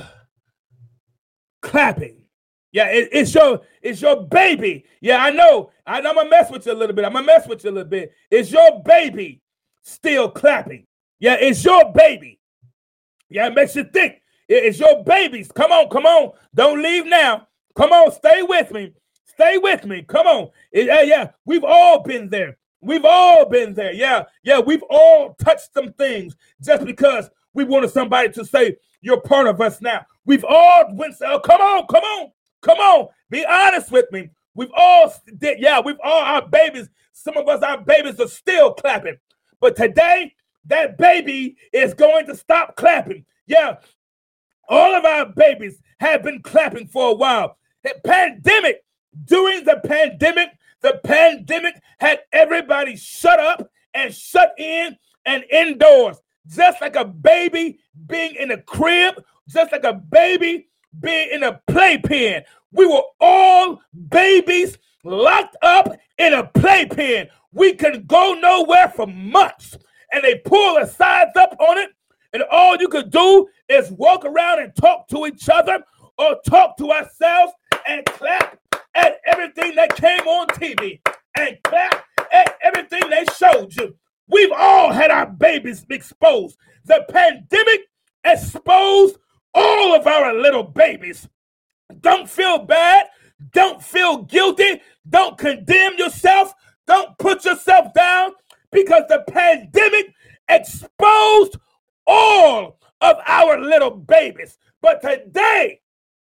[SPEAKER 1] clapping? Yeah, it, it's your it's your baby. Yeah, I know. I know I'm gonna mess with you a little bit. I'm gonna mess with you a little bit. Is your baby still clapping? Yeah, it's your baby. Yeah, it makes you think. It, it's your babies. Come on, come on. Don't leave now. Come on, stay with me. Stay with me. Come on. It, uh, yeah, we've all been there. We've all been there. Yeah, yeah, we've all touched some things just because we wanted somebody to say, you're part of us now. We've all went, oh, come on, come on, come on. Be honest with me. We've all did, yeah, we've all, our babies, some of us, our babies are still clapping. But today, that baby is going to stop clapping. Yeah, all of our babies have been clapping for a while. The pandemic, during the pandemic, The pandemic had everybody shut up and shut in and indoors, just like a baby being in a crib, just like a baby being in a playpen. We were all babies locked up in a playpen. We could go nowhere for months, and they pull the sides up on it, and all you could do is walk around and talk to each other or talk to ourselves and clap at everything that came on T V and clap at everything they showed you. We've all had our babies exposed. The pandemic exposed all of our little babies. Don't feel bad. Don't feel guilty. Don't condemn yourself. Don't put yourself down, because the pandemic exposed all of our little babies. But today,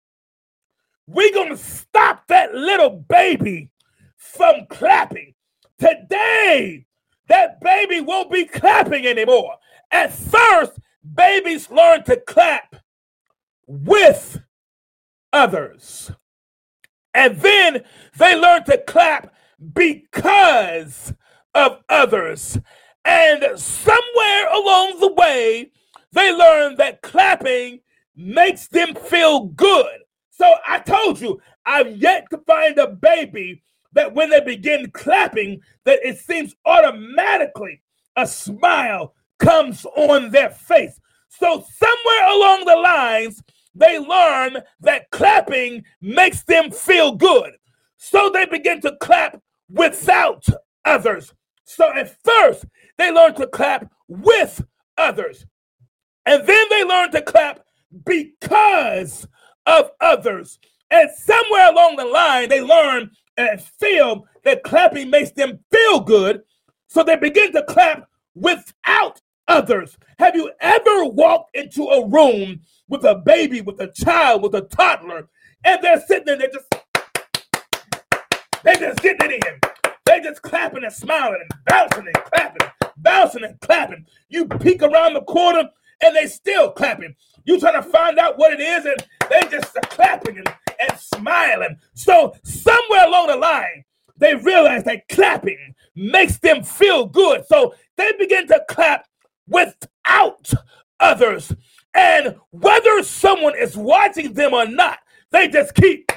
[SPEAKER 1] we're going to stop that little baby from clapping. Today, that baby won't be clapping anymore. At first, babies learn to clap with others. And then they learn to clap because of others. And somewhere along the way, they learn that clapping makes them feel good. So I told you, I've yet to find a baby that when they begin clapping, that it seems automatically a smile comes on their face. So somewhere along the lines, they learn that clapping makes them feel good. So they begin to clap without others. So at first, they learn to clap with others. And then they learn to clap because of others. And somewhere along the line, they learn and feel that clapping makes them feel good. So they begin to clap without others. Have you ever walked into a room with a baby, with a child, with a toddler, and they're sitting there, they just, they just getting it in. They just clapping and smiling and bouncing and clapping, bouncing and clapping. You peek around the corner and they still clapping. You trying to find out what it is and they just are clapping and, and smiling. So somewhere along the line, they realize that clapping makes them feel good. So they begin to clap without others. And whether someone is watching them or not, they just keep.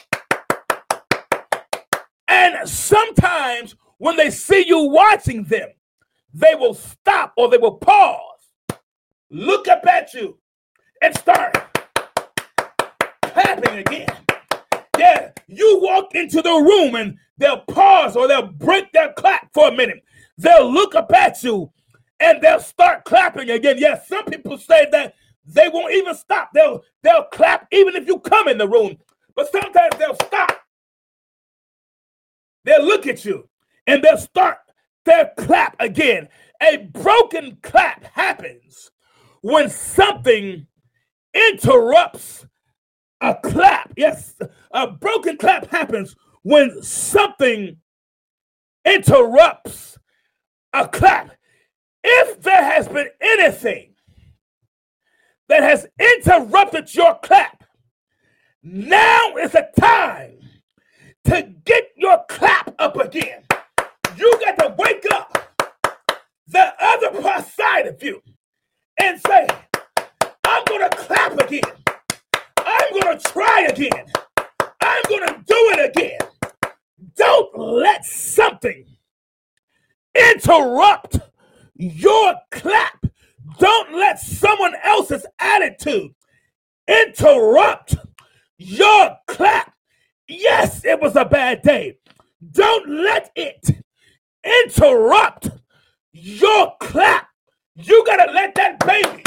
[SPEAKER 1] And sometimes when they see you watching them, they will stop or they will pause, look up at you, and start clapping again. Yeah, you walk into the room and they'll pause or they'll break their clap for a minute. They'll look up at you and they'll start clapping again. Yes, yeah, some people say that they won't even stop. They'll, they'll clap even if you come in the room. But sometimes they'll stop. They'll look at you and they'll start their clap again. A broken clap happens when something interrupts a clap. Yes, a broken clap happens when something interrupts a clap. If there has been anything that has interrupted your clap, now is the time to get your clap up again. You got to wake up the other side of you and say, I'm going to clap again. I'm going to try again. I'm going to do it again. Don't let something interrupt your clap. Don't let someone else's attitude interrupt your clap. Yes, it was a bad day. Don't let it interrupt your clap. You got to let that baby.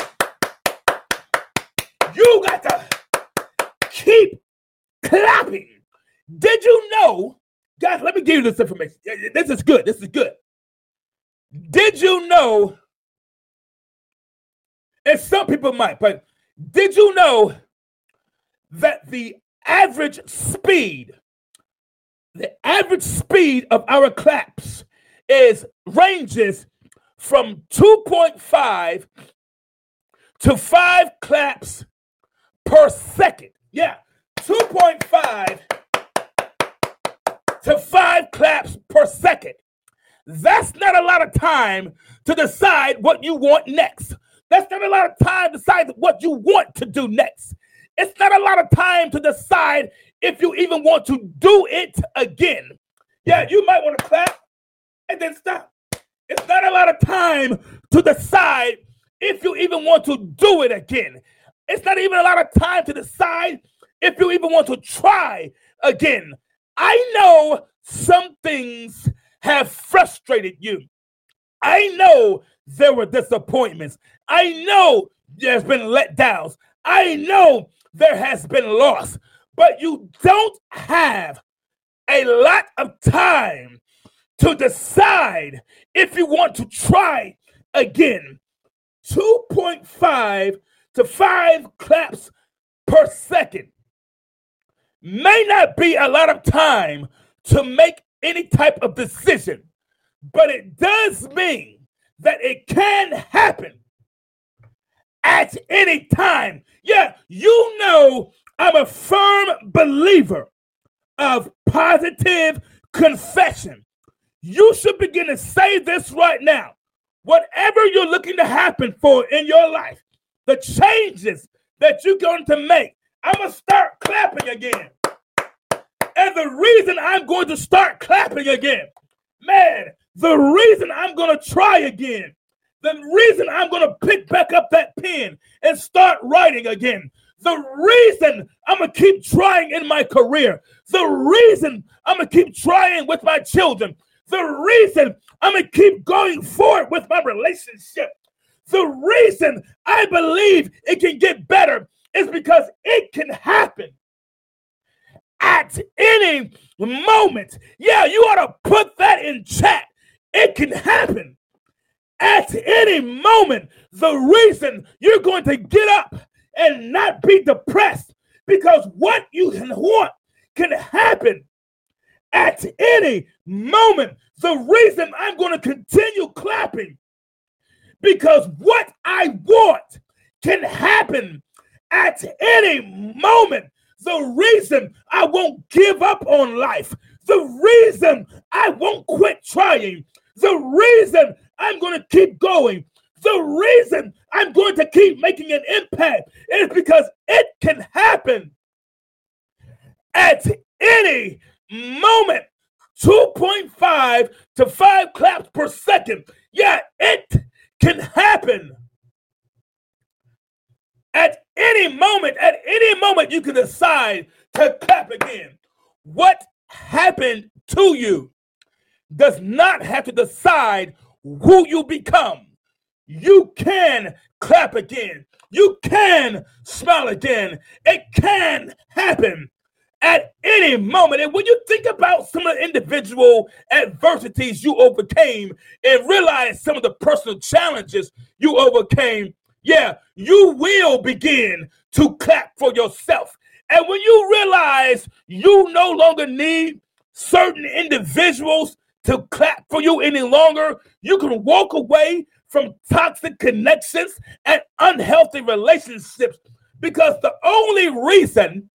[SPEAKER 1] You got to keep clapping. Did you know, guys, let me give you this information. This is good. This is good. Did you know, and some people might, but did you know that the average speed, the average speed of our claps is ranges from two point five to five claps per second. Yeah, two point five to five claps per second. That's not a lot of time to decide what you want next. That's not a lot of time to decide what you want to do next. It's not a lot of time to decide if you even want to do it again. Yeah, you might want to clap and then stop. It's not a lot of time to decide if you even want to do it again. It's not even a lot of time to decide if you even want to try again. I know some things have frustrated you. I know there were disappointments. I know there's been letdowns. I know there has been loss, but you don't have a lot of time to decide if you want to try again. two point five to five claps per second may not be a lot of time to make any type of decision, but it does mean that it can happen at any time. Yeah, you know I'm a firm believer of positive confession. You should begin to say this right now. Whatever you're looking to happen for in your life, the changes that you're going to make, I'm going to start clapping again. And the reason I'm going to start clapping again, man, the reason I'm going to try again, the reason I'm going to pick back up that pen and start writing again, the reason I'm going to keep trying in my career, the reason I'm going to keep trying with my children, the reason I'm going to keep going forward with my relationship, the reason I believe it can get better is because it can happen at any moment. Yeah, you ought to put that in chat. It can happen at any moment. The reason you're going to get up and not be depressed because what you want can happen at any moment. The reason I'm going to continue clapping because what I want can happen at any moment. The reason I won't give up on life, the reason I won't quit trying, the reason I'm going to keep going, the reason I'm going to keep making an impact is because it can happen at any moment. two point five to five claps per second. Yeah, it can happen at any moment. At any moment, you can decide to clap again. What happened to you does not have to decide who you become. You can clap again. You can smile again. It can happen at any moment. And when you think about some of the individual adversities you overcame and realize some of the personal challenges you overcame, yeah, you will begin to clap for yourself. And when you realize you no longer need certain individuals to clap for you any longer, you can walk away from toxic connections and unhealthy relationships because the only reason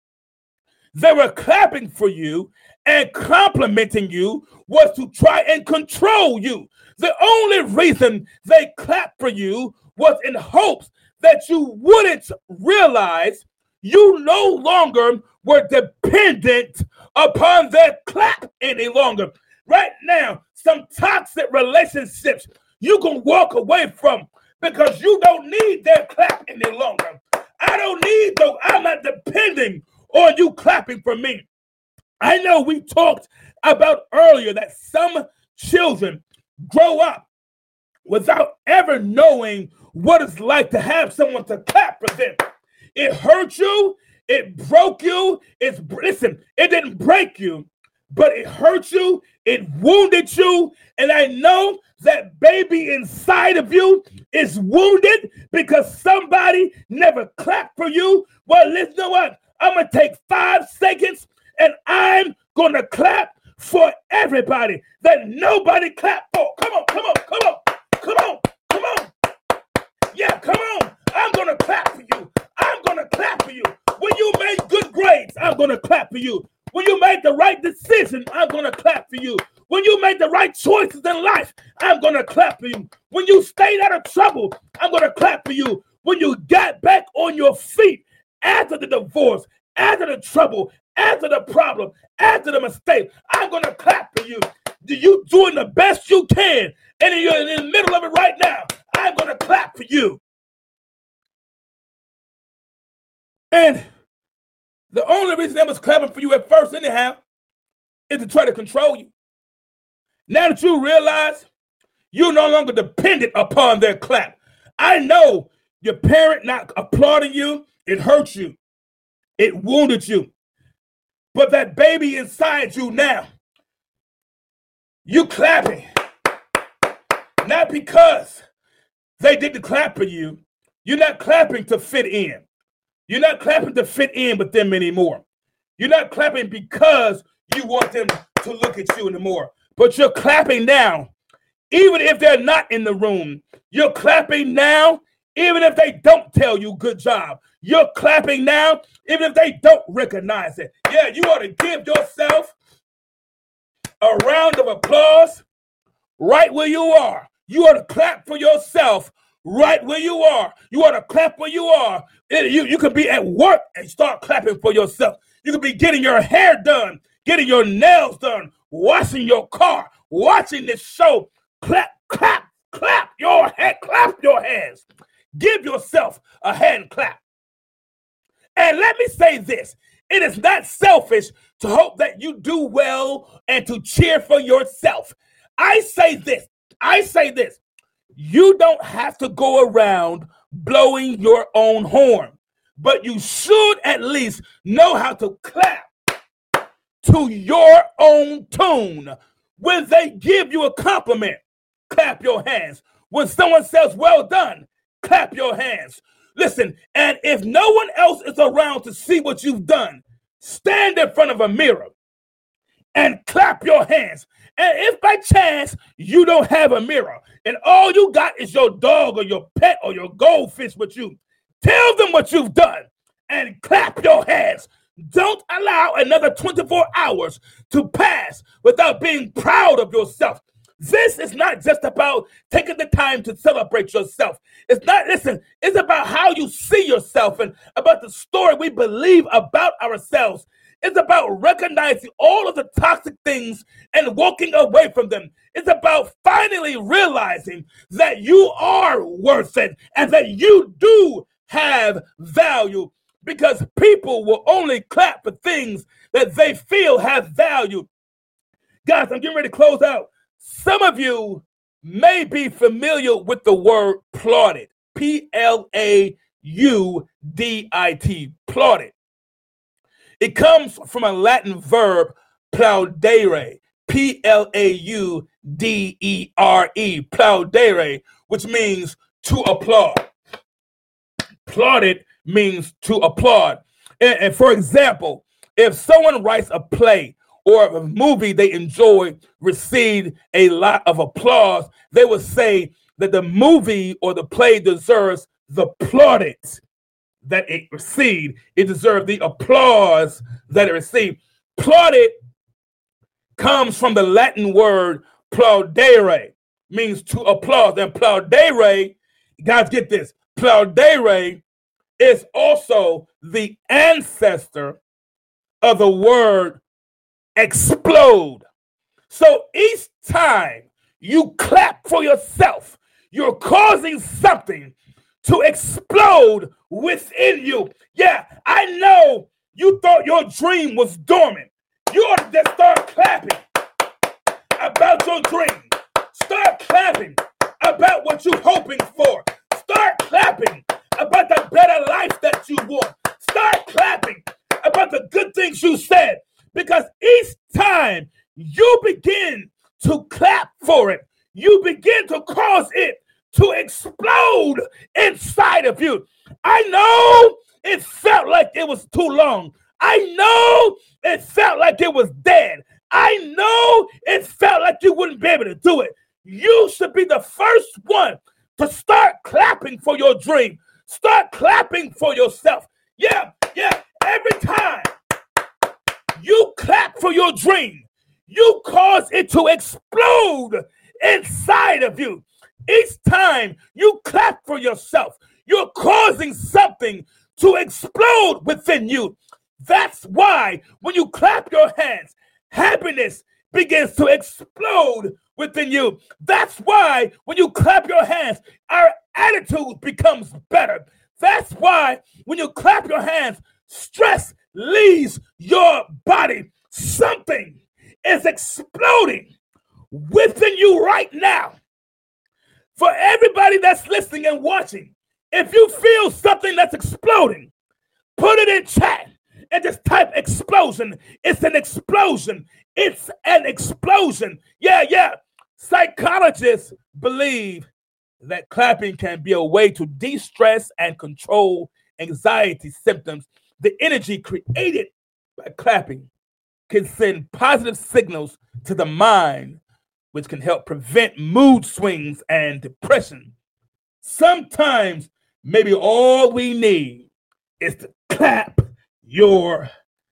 [SPEAKER 1] they were clapping for you and complimenting you was to try and control you. The only reason they clapped for you was in hopes that you wouldn't realize you no longer were dependent upon their clap any longer. Right now, some toxic relationships you can walk away from because you don't need their clap any longer. I don't need those. I'm not depending on you clapping for me. I know we talked about earlier that some children grow up without ever knowing what it's like to have someone to clap for them. It hurt you. It broke you. It's listen, it didn't break you, but it hurt you. It wounded you. And I know that baby inside of you is wounded because somebody never clapped for you. Well, listen to what? I'm going to take five seconds and I'm going to clap for everybody that nobody clapped for. Come on, come on, come on, come on, come on. Yeah, come on. I'm going to clap for you. I'm going to clap for you. When you made good grades, I'm going to clap for you. When you made the right decision, I'm going to clap for you. When you made the right choices in life, I'm going to clap for you. When you stayed out of trouble, I'm going to clap for you. When you got back on your feet after the divorce, after the trouble, after the problem, after the mistake, I'm going to clap for you. You doing the best you can, and you're in the middle of it right now. I'm going to clap for you. And the only reason I was clapping for you at first anyhow is to try to control you. Now that you realize you're no longer dependent upon their clap. I know your parent not applauding you, it hurts you. It wounded you. But that baby inside you now, you clapping. Not because they didn't clap for you. You're not clapping to fit in. You're not clapping to fit in with them anymore. You're not clapping because you want them to look at you anymore. But you're clapping now, even if they're not in the room. You're clapping now, Even if they don't tell you good job, you're clapping now, even if they don't recognize it. Yeah, you ought to give yourself a round of applause right where you are. You ought to clap for yourself right where you are. You ought to clap where you are. It, you, you could be at work and start clapping for yourself. You could be getting your hair done, getting your nails done, washing your car, watching this show. Clap, clap, clap your hand, clap your hands. Give yourself a hand clap. And let me say this. It is not selfish to hope that you do well and to cheer for yourself. I say this. I say this. You don't have to go around blowing your own horn, but you should at least know how to clap to your own tune. When they give you a compliment, clap your hands. When someone says, well done, clap your hands. Listen, and if no one else is around to see what you've done, stand in front of a mirror and clap your hands. And if by chance you don't have a mirror and all you got is your dog or your pet or your goldfish with you, tell them what you've done and clap your hands. Don't allow another twenty-four hours to pass without being proud of yourself. This is not just about taking the time to celebrate yourself. It's not, listen, it's about how you see yourself and about the story we believe about ourselves. It's about recognizing all of the toxic things and walking away from them. It's about finally realizing that you are worth it and that you do have value, because people will only clap for things that they feel have value. Guys, I'm getting ready to close out. Some of you may be familiar with the word plaudit, P L A U D I T, plaudit. It comes from a Latin verb, plaudere, P L A U D E R E, plaudere, which means to applaud. Plaudit means to applaud. And, and for example, if someone writes a play or a movie they enjoy received a lot of applause, they would say that the movie or the play deserves the plaudit that it received. It deserved the applause that it received. Plaudit comes from the Latin word plaudere, means to applaud. And plaudere, guys, get this, plaudere is also the ancestor of the word explode. So each time you clap for yourself, you're causing something to explode within you. Yeah, I know you thought your dream was dormant. You ought to just start clapping about your dream. Start clapping about what you're hoping for. Start clapping about the better life that you want. Start clapping about the good things you said. Because each time you begin to clap for it, you begin to cause it to explode inside of you. I know it felt like it was too long. I know it felt like it was dead. I know it felt like you wouldn't be able to do it. You should be the first one to start clapping for your dream. Start clapping for yourself. Yeah, yeah, every time you clap for your dream, you cause it to explode inside of you. Each time you clap for yourself, you're causing something to explode within you. That's why when you clap your hands, happiness begins to explode within you. That's why when you clap your hands, our attitude becomes better. That's why when you clap your hands, stress leaves your body. Something is exploding within you right now. For everybody that's listening and watching, if you feel something that's exploding, put it in chat and just type explosion. It's an explosion. It's an explosion. Yeah, yeah. Psychologists believe that clapping can be a way to de-stress and control anxiety symptoms. The energy created by clapping can send positive signals to the mind, which can help prevent mood swings and depression. Sometimes maybe all we need is to clap your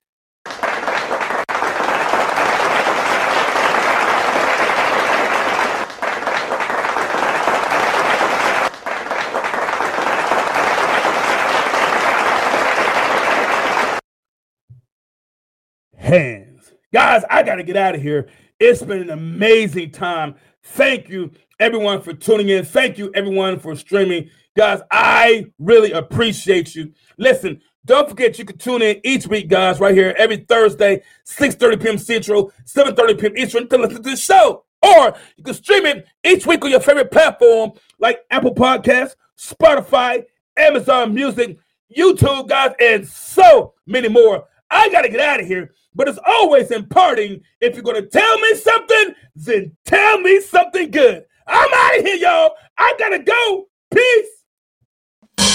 [SPEAKER 1] hands. Guys, I got to get out of here. It's been an amazing time. Thank you, everyone, for tuning in. Thank you, everyone, for streaming. Guys, I really appreciate you. Listen, don't forget you can tune in each week, guys, right here every Thursday, six thirty p.m. Central, seven thirty p.m. Eastern to listen to the show. Or you can stream it each week on your favorite platform like Apple Podcasts, Spotify, Amazon Music, YouTube, guys, and so many more. I got to get out of here, but it's always imparting. If you're going to tell me something, then tell me something good. I'm out of here, y'all. I got to go. Peace.